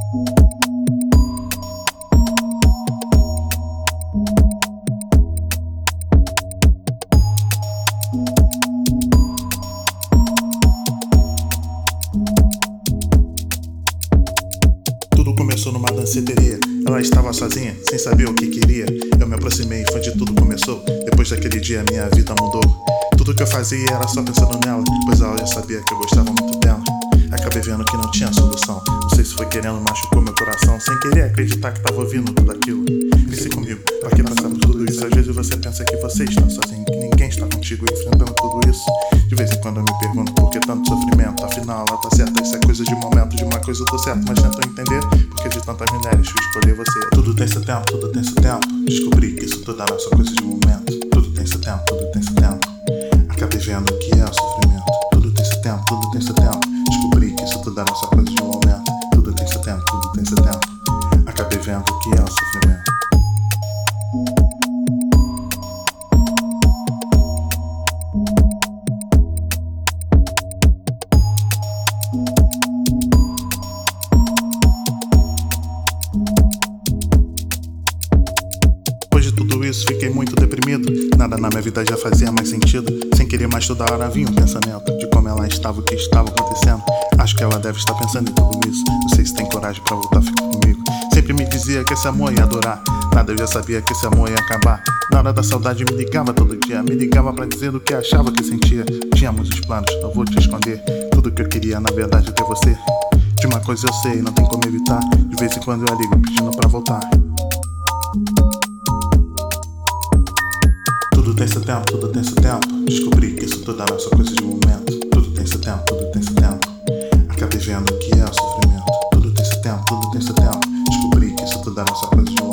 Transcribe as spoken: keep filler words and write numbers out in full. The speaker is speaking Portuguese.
Tudo começou numa danceteria. Ela estava sozinha, sem saber o que queria. Eu me aproximei e foi de tudo começou. Depois daquele dia minha vida mudou. Tudo que eu fazia era só pensando nela, pois ela já sabia que eu gostava muito dela. Acabei vendo que não tinha solução. Não sei se foi querendo, machucou meu coração. Sem querer acreditar que tava ouvindo tudo aquilo. Pense comigo, pra que passar por tudo isso? Às vezes você pensa que você está sozinho, que ninguém está contigo enfrentando tudo isso. De vez em quando eu me pergunto por que tanto sofrimento. Afinal ela tá certa, isso é coisa de momento. De uma coisa eu tô certo, mas tento entender porque de tantas mulheres fui escolher você. Tudo tem seu tempo, tudo tem seu tempo. Descobri que isso tudo era só coisa de momento. Tudo tem seu tempo, tudo tem seu tempo. Acabei vendo o que é o sofrimento. Tudo tem seu tempo, tudo tem seu tempo. Descobri que isso tudo era só coisa de momento. Tudo tem seu tempo, tudo tem seu tempo. Acabei vendo o que é o sofrimento. Depois de tudo isso fiquei muito deprimido. Nada na minha vida já fazia mais sentido. Sem querer mais toda hora vinha um pensamento de como ela estava, o que estava acontecendo. Acho que ela deve estar pensando em tudo isso. Não sei se tem coragem pra voltar a ficar comigo. Sempre me dizia que esse amor ia durar. Nada eu já sabia que esse amor ia acabar. Na hora da saudade me ligava todo dia. Me ligava pra dizer do que achava que sentia. Tinha muitos planos, não vou te esconder. Tudo que eu queria na verdade é ter você. De uma coisa eu sei, não tem como evitar. De vez em quando eu a ligo pedindo pra voltar. Tudo tem seu tempo, tudo tem seu tempo. Descobri que isso tudo era só coisa de momento. Tudo tem seu tempo, tudo tem seu tempo. Acabei vendo o que é o sofrimento. Tudo tem seu tempo, tudo tem seu tempo. Descobri que isso tudo era só coisa de momento.